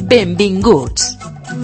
Benvinguts.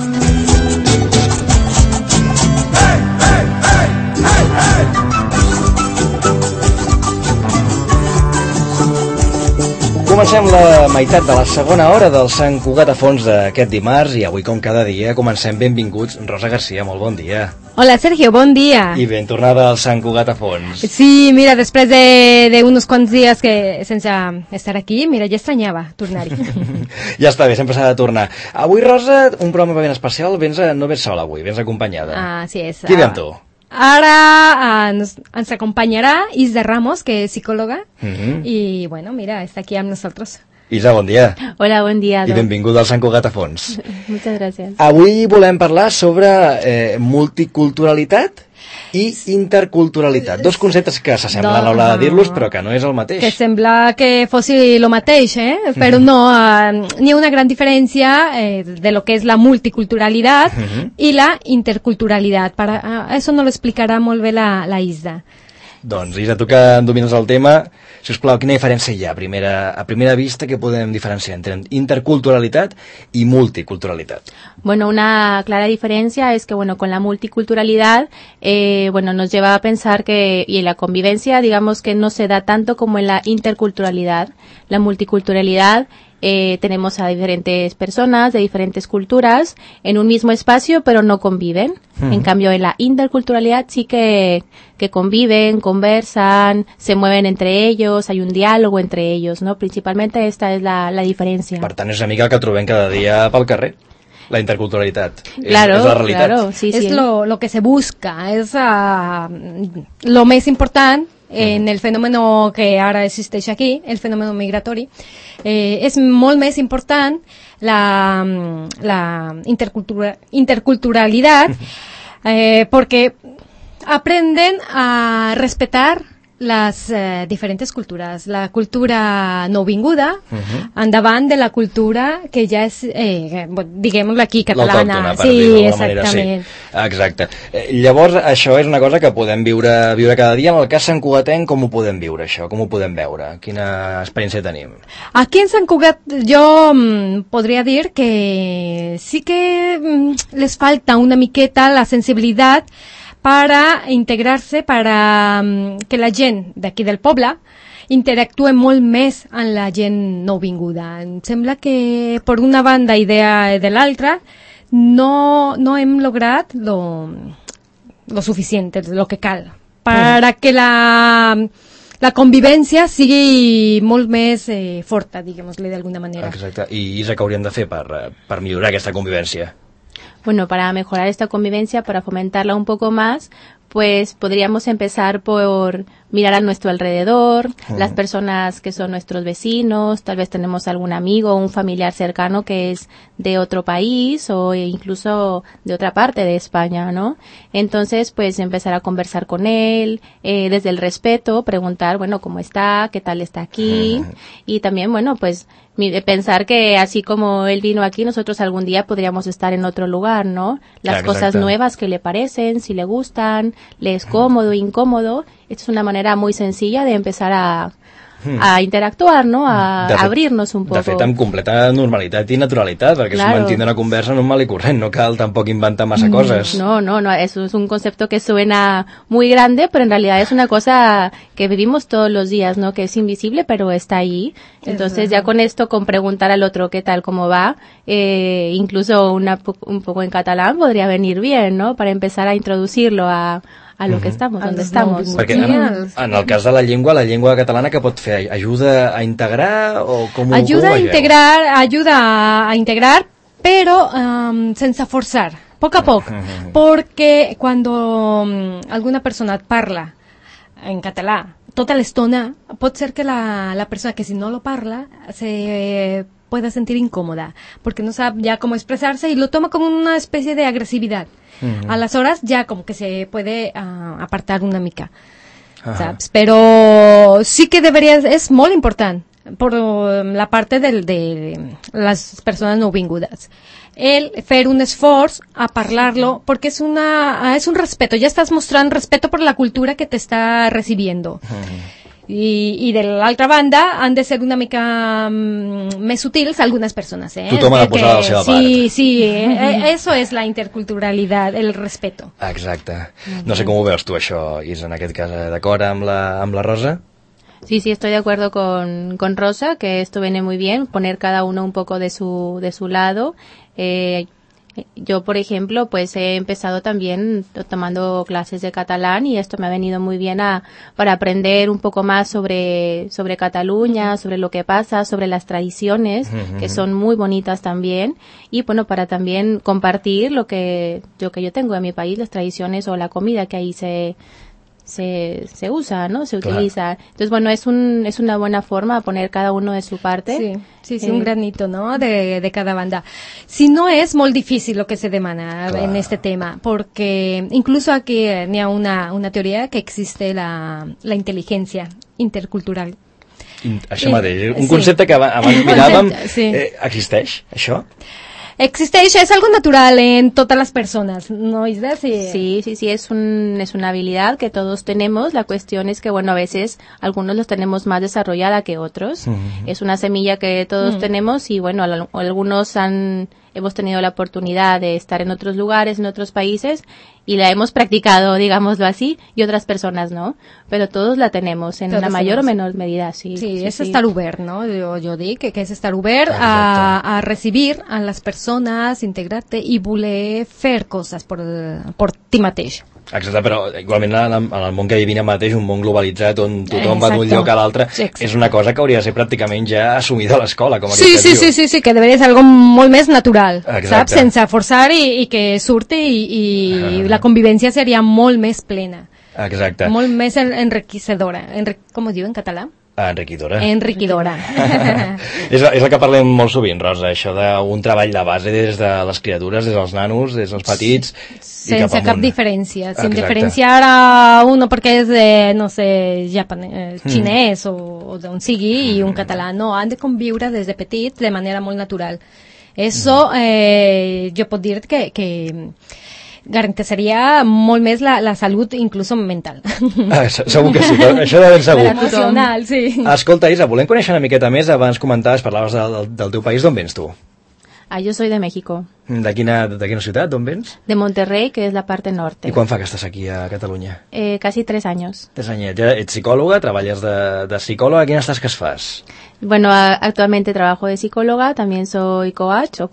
Comencem la meitat de la segona hora del Sant Cugat a Fons d'aquest dimarts i avui, com cada dia, comencem Benvinguts. Rosa Garcia, molt bon dia. Hola Sergio, bon dia. I ben tornada al Sant Cugat a Fons. Sí, mira, després de unos quants dies que sense estar aquí, mira, ja extrañava tornar-hi. Ja està bé, sempre s'ha de tornar. Avui, Rosa, un programa ben especial, no vens sola avui, vens acompanyada. Así es. Qui ve amb tu? Ara ens acompanyarà Isa Ramos, que és psicòloga, i bueno, mira, està aquí amb nosaltres. Isa, bon dia. Hola, bon dia. I benvinguda al Sant Cugat a Fons. Muchas gracias. Avui volem parlar sobre multiculturalitat i interculturalitat. Dos conceptes que s'assemblen a l'hora de dir-los, però que no és el mateix. Que sembla que fossi el mateix, però no, n'hi ha una gran diferència de lo que és la multiculturalitat i la interculturalitat. Eso nos lo explicarà molt bé la Isa. Doncs, Isa, tu que domines el tema, sisplau, quina diferència hi ha a primera vista que podem diferenciar entre interculturalitat y multiculturalidad? Bueno, una clara diferencia es que, bueno, con la multiculturalidad, nos lleva a pensar que, y en la convivencia, digamos que no se da tanto como en la interculturalidad. La multiculturalidad, tenemos a diferentes personas de diferentes culturas en un mismo espacio, pero no conviven. En cambio, en la interculturalidad sí que conviven, conversan, se mueven entre ellos, hay un diálogo entre ellos, ¿no? Principalmente esta es la diferencia. Per tant, és una mica el que trobem cada dia pel carrer. La interculturalitat. Claro, és la realitat. Claro, sí, es sí. Lo que se busca, es lo més important en el fenómeno que ara existeix aquí, el fenómeno migratori. És molt més important la interculturalidad porque aprenden a respetar las diferentes culturas. La cultura nouvinguda endavant de la cultura que ja és, diguem-ho aquí, catalana. Sí, exactament. Sí. Exacte. Llavors, això és una cosa que podem viure cada dia. En el cas Sant Cugatenc, com ho podem viure, això? Com ho podem veure? Quina experiència tenim? Aquí en Sant Cugat jo podria dir que sí que les falta una miqueta la sensibilitat para integrarse, para que la gent d'aquí del poble interactue molt més amb la gent nouvinguda. Em sembla que per una banda i de l'altra no hem lograt lo suficiente, lo que cal, para que la convivència sigui molt més forta, diguem-li d'alguna manera. Exacte. I Isa, què hauríem de fer per millorar aquesta convivència? Bueno, para mejorar esta convivencia, para fomentarla un poco más, pues podríamos empezar por mirar a nuestro alrededor, las personas que son nuestros vecinos, tal vez tenemos algún amigo o un familiar cercano que es de otro país o incluso de otra parte de España, ¿no? Entonces, pues empezar a conversar con él, desde el respeto, preguntar, bueno, ¿cómo está? ¿Qué tal está aquí? Y también, bueno, pues pensar que así como él vino aquí, nosotros algún día podríamos estar en otro lugar, ¿no? Las cosas nuevas que le parecen, si le gustan, le es cómodo, incómodo. Esta es una manera muy sencilla de empezar a interactuar, ¿no? A abrir-nos un poco. De fet, amb completa normalitat i naturalitat, perquè claro, es mantiene una conversa normal i corrent, no cal tampoc inventar massa cosas. No, eso es un concepto que suena muy grande, pero en realidad es una cosa que vivimos todos los días, ¿no? Que es invisible, pero está ahí. Entonces ya con esto, con preguntar al otro qué tal, cómo va, incluso un poco en catalán podría venir bien, ¿no? Para empezar a introducirlo a lo que estamos, donde estamos. Perquè en el cas de la llengua catalana, què pot fer? Ajuda a integrar o com ayuda a integrar, pero sense forzar, poc a poc, porque cuando alguna persona parla en català tota l'estona, pot ser que la persona que si no lo parla se pueda sentir incómoda, porque no sabe ya cómo expresarse y lo toma como una especie de agresividad. A las horas ya como que se puede apartar una mica, ¿sabes? Pero sí que es molt important por la parte de las personas nouvingudes. El fer un esforç a parlar-lo, porque es un respeto, ya estás mostrando respeto por la cultura que te está recibiendo. I de l'altra banda han de ser una mica més sutils algunes persones. Tothom ha de posar la seva part. Sí, eso es la interculturalidad, el respeto. Exacte. No sé com ho veus tu, això, Is, en aquest cas, d'acord amb la Rosa? Sí, estoy de acuerdo con Rosa, que esto viene muy bien, poner cada uno un poco de su lado. Yo, por ejemplo, pues he empezado también tomando clases de catalán y esto me ha venido muy bien para aprender un poco más sobre Cataluña, sobre lo que pasa, sobre las tradiciones, que son muy bonitas también, y bueno, para también compartir lo que yo tengo en mi país, las tradiciones o la comida que ahí se usa, ¿no? Se utiliza. Entonces, bueno, es una buena forma poner cada uno de su parte. Sí, un granito, ¿no? De cada banda. Si no es muy difícil lo que se demanda en este tema, porque incluso aquí n'hi ha una teoría que existe la inteligencia intercultural. Això mateix, un concepte que abans miràvem, existeix, això? Existeix, es algo natural en todas las personas, ¿no, Isda? Sí, es una habilidad que todos tenemos. La cuestión es que, bueno, a veces algunos los tenemos más desarrollada que otros. Es una semilla que todos tenemos y, bueno, algunos hemos tenido la oportunidad de estar en otros lugares, en otros países, y la hemos practicado, digámoslo así, y otras personas no. Pero todos la tenemos, en una mayor o menor medida, sí. Sí, es estar obert, no? Jo dic que és estar obert a recibir a les persones, integrar-te i voler fer coses per ti mateix. Exacte, però igualment en el món que vivim mateix, un món globalitzat on tothom va d'un lloc a l'altre, és una cosa que hauria de ser pràcticament ja assumida a l'escola, com aquesta diu. Sí, que deberia ser algo molt més natural, saps? Sense forçar i que surti i la convivència seria molt més plena. Exacte. Molt més enriquecedora. Com ho diu en català? Enriquidora. És el que parlem molt sovint, Rosa, això d'un treball de base des de les criatures, des dels nanos, des dels petits, sense cap diferència, sin diferenciar a uno perquè és de, no sé, xinès o d'on sigui i un català, no, han de conviure des de petits de manera molt natural. Eso, jo puc dir que garantizaria molt més la salut, inclús mental. Segur que sí, això de ben segur. Emocional, sí. Escolta, Isa, volem conèixer una miqueta més. Abans comentaves, parlaves del teu país. D'on vens tu? Yo soy de México. ¿De quina ciutat? ¿D'on vens? De Monterrey, que es la parte norte. I quan fa que estàs aquí a Catalunya? Casi 3 años. 3 anyets. Ja ets psicòloga, treballes de psicòloga. Quines tasques fas? Bueno, actualmente trabajo de psicóloga, también soy coach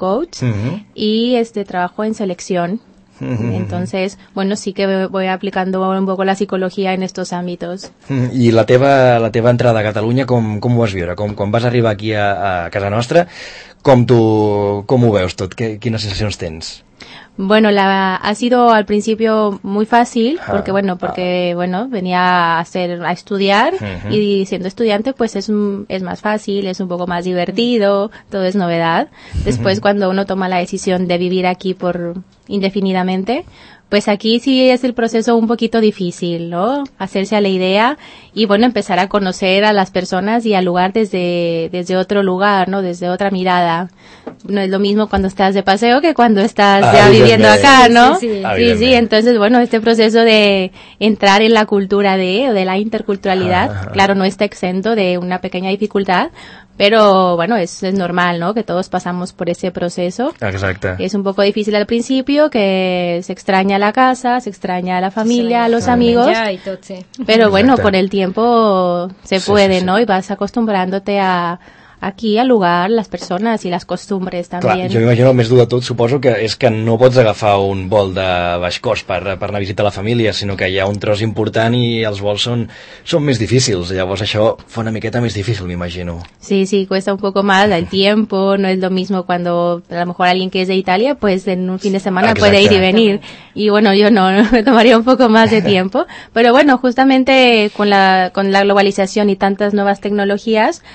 y trabajo en selección. Entonces, bueno, sí que voy aplicando un poco la psicología en estos ámbitos. I la teva entrada a Catalunya, com ho vas viure? Quan vas arribar aquí a casa nostra, com ho veus tot? Quines sensacions tens? Bueno, ha sido al principio muy fácil, porque venía a estudiar y siendo estudiante pues es más fácil, es un poco más divertido, todo es novedad. Después cuando uno toma la decisión de vivir aquí indefinidamente, pues aquí sí es el proceso un poquito difícil, ¿no? Hacerse a la idea y bueno, empezar a conocer a las personas y al lugar desde otro lugar, ¿no? Desde otra mirada. No es lo mismo cuando estás de paseo que cuando estás ya viviendo acá, ¿no? Sí, entonces bueno, este proceso de entrar en la cultura de la interculturalidad, claro, no está exento de una pequeña dificultad, pero bueno, es normal, ¿no? Que todos pasamos por ese proceso. Exacte. Es un poco difícil al principio, que se extraña la casa, se extraña la familia, los amigos. Pero bueno, con el tiempo se puede, ¿no? Y vas acostumbrándote aquí al lugar, les persones i les costumbres també. Clar, jo m'imagino el més dur de tot, suposo que és que no pots agafar un vol de baix cost per anar a visitar la família, sinó que hi ha un tros important i els vols són més difícils, llavors això fa una miqueta més difícil, m'imagino. Sí, cuesta un poco más el tiempo, no es lo mismo cuando a lo mejor alguien que es de Italia, pues en un fin de semana puede ir y venir, y bueno, yo no, me tomaría un poco más de tiempo, pero bueno, justamente con la globalización y tantas nuevas tecnologías,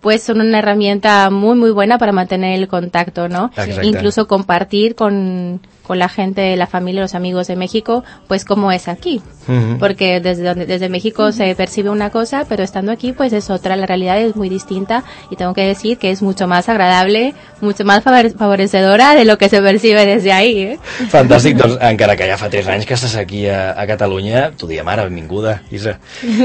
pues son una herramienta muy, muy buena para mantener el contacto, ¿no? Exacte. Incluso compartir con la gente, la familia, los amigos de México, pues cómo es aquí. Porque desde México se percibe una cosa, pero estando aquí pues es otra, la realidad es muy distinta y tengo que decir que es mucho más agradable, mucho más favorecedora de lo que se percibe desde ahí, ¿eh? Fantàstic, doncs encara que ja fa 3 anys que estàs aquí a Catalunya, t'ho diem ara, benvinguda, Isa.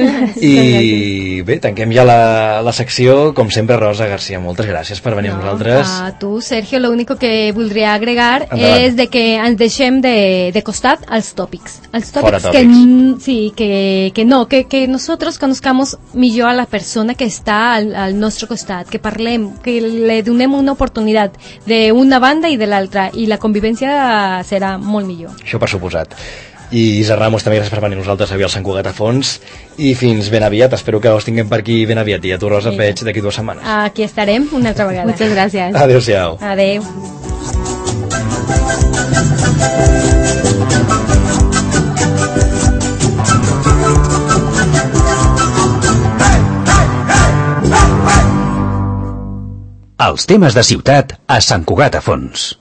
I bé, tanquem ja la secció, com sempre, Rosa García, moltes gràcies per venir amb nosaltres. A tu, Sergio, lo único que voldria agregar Endavant. és de que ens deixem de costat els tòpics. Els Fora tòpics que nosotros conozcamos millor a la persona que està al nostre costat, que parlem, que le donem una oportunitat d'una banda i de l'altra, i la convivència serà molt millor. Això per suposat. I Isa Ramos, també gràcies per venir nosaltres avui al Sant Cugat a Fons, i fins ben aviat, espero que us tinguem per aquí ben aviat, i a tu, Rosa, et veig d'aquí 2 setmanes. Aquí estarem una altra vegada. Muchas gracias. Adéu-siau. Adeu. Els temes de ciutat a Sant Cugat a Fons.